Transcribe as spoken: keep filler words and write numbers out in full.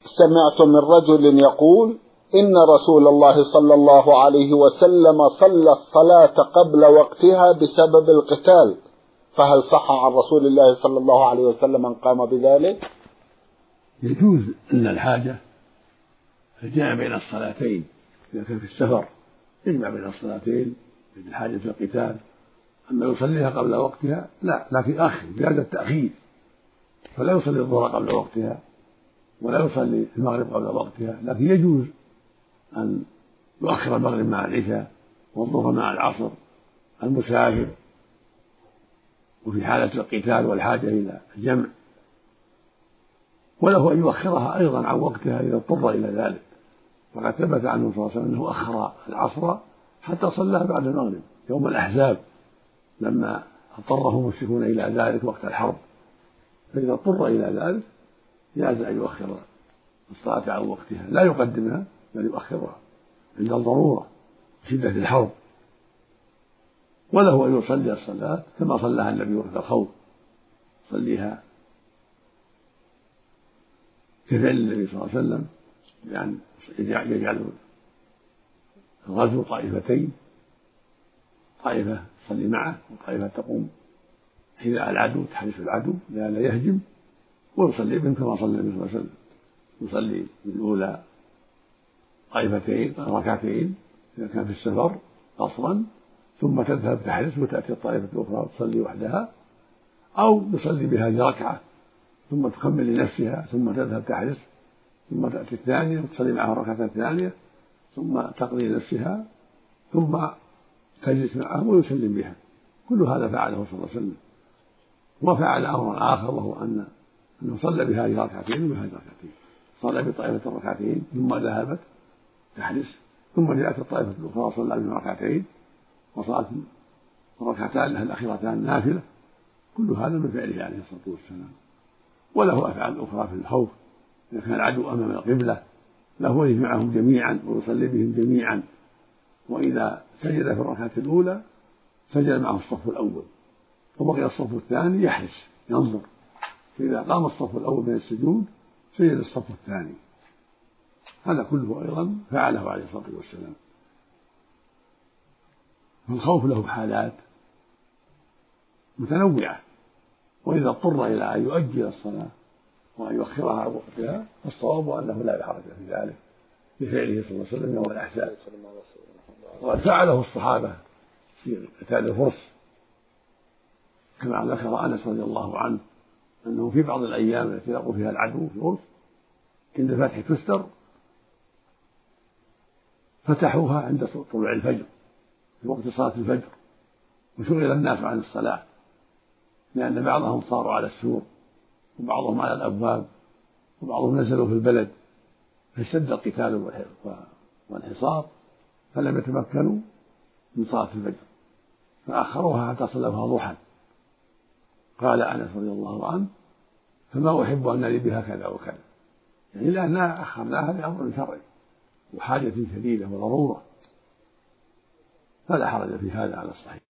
سمعت من رجل يقول إن رسول الله صلى الله عليه وسلم صلى الصلاة قبل وقتها بسبب القتال، فهل صح عن رسول الله صلى الله عليه وسلم من قام بذلك؟ يجوز أن الحاجة الجمع بين الصلاتين، إذا كان في السفر يجمع بين الصلاتين من حاجة القتال. أما يصليها قبل وقتها لا، لكن أخي بهذا التأخير، فلا يصلي الظهر قبل وقتها ولا يصلي المغرب قبل وقتها، لكن يجوز أن يؤخر المغرب مع العشاء والظهر مع العصر المسافر وفي حالة القتال والحاجة إلى الجمع، وله أن يؤخرها أيضا عن وقتها إذا اضطر إلى ذلك، فقد ثبت عنه صلى الله عليه وسلم أنه أخر العصر حتى صلاها بعد المغرب يوم الأحزاب لما اضطره المشركون إلى ذلك وقت الحرب، فإذا اضطر إلى ذلك جاز أن يؤخر الصلاة عن وقتها، لا يقدمها بل يؤخرها عند الضرورة شدة الحرب. وله أن يصلي الصلاة كما صلىها النبي وقت الخوف، يصليها كفعل النبي صلى الله عليه وسلم، يعني يجعل الغزو طائفتين، طائفة تصلي معه وطائفة تقوم حذاء العدو تحرس العدو لا يهجم، ويصلي بهم كما صلى النبي صلى الله عليه وسلم، يصلي بالأولى طائفتين ركعتين إذا كان في السفر قصرا، ثم تذهب تحرس وتأتي الطائفة الأخرى وتصلي وحدها، أو يصلي بهذه ركعة ثم تكمل لنفسها ثم تذهب تحرس ثم تأتي الثانية وتصلي معها الركعة الثانية ثم تقضي نفسها ثم تجلس معه ويسلم بها. كل هذا فعله صلى الله عليه وسلم. وفعل أمرا آخر وهو أن أنه صلى بهذه ركعتين وبهذه ركعتين، صلى بطائفة الركعتين ثم ذهبت تحرس ثم جاءت الطائفة الأخرى صلى بها ركعتين وصلت الركعتان لها الأخيرتان نافلة. كل هذا من فعله عليه الصلاة والسلام. وله أفعال أخرى في الخوف، إذا كان العدو أمام القبلة له يجمعهم جميعا ويصلي بهم جميعا، وإذا سجد في الركعة الأولى سجد معه الصف الأول وبقي الصف الثاني يحرس ينظر، فإذا قام الصف الأول من السجود سجد الصف الثاني. هذا كله أيضا فعله عليه الصلاة والسلام. فالخوف له حالات متنوعة، وإذا اضطر إلى أن يؤجل الصلاة وأن يؤخرها عن وقتها فالصواب أنه لا حرج في ذلك بفعله صلى الله عليه وسلم يوم الأحزاب. وقد فعله الصحابة في قتال الفرس كما ذكر أنس رضي الله عنه أنه في بعض الأيام التي لقوا فيها العدو في الفرس عند فتح تستر فتحوها عند طلوع الفجر في وقت صلاة الفجر، وشغل الناس عن الصلاة لأن بعضهم صاروا على السور وبعضهم على الأبواب وبعضهم نزلوا في البلد، فاشتد القتال والحصار فلم يتمكنوا من صلاة الفجر فأخروها حتى صلوها ضحى. قال أنس رضي الله عنه فما أحب أن لي بها كذا وكذا، يعني لأننا أخرناها لأمر شرعي وحاجة شديدة وضرورة، فلا حرج في هذا على الصحيح.